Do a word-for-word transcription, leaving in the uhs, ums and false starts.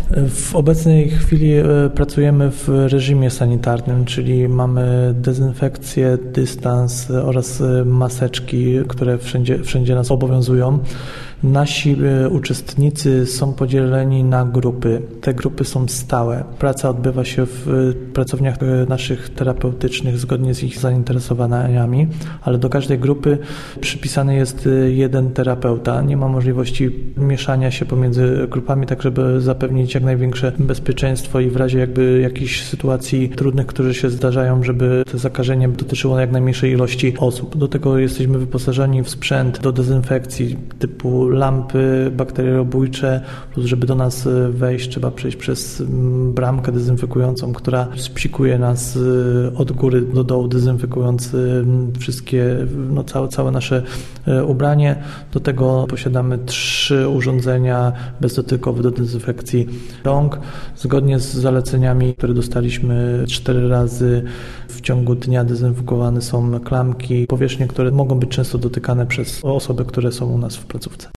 W obecnej chwili pracujemy w reżimie sanitarnym, czyli mamy dezynfekcję, dystans oraz maseczki, które wszędzie, wszędzie nas obowiązują. Nasi uczestnicy są podzieleni na grupy. Te grupy są stałe. Praca odbywa się w pracowniach naszych terapeutycznych zgodnie z ich zainteresowaniami, ale do każdej grupy przypisany jest jeden terapeuta. Nie ma możliwości mieszania się pomiędzy grupami, tak żeby zapewnić jak największe bezpieczeństwo i w razie jakby jakichś sytuacji trudnych, które się zdarzają, żeby to zakażenie dotyczyło jak najmniejszej ilości osób. Do tego jesteśmy wyposażeni w sprzęt do dezynfekcji typu lampy bakteriobójcze, plus żeby do nas wejść, trzeba przejść przez bramkę dezynfekującą, która spsikuje nas od góry do dołu, dezynfekując wszystkie, no całe, całe nasze ubranie. Do tego posiadamy trzy urządzenia bezdotykowe do dezynfekcji rąk. Zgodnie z zaleceniami, które dostaliśmy cztery razy w ciągu dnia dezynfekowane są klamki, powierzchnie, które mogą być często dotykane przez osoby, które są u nas w placówce.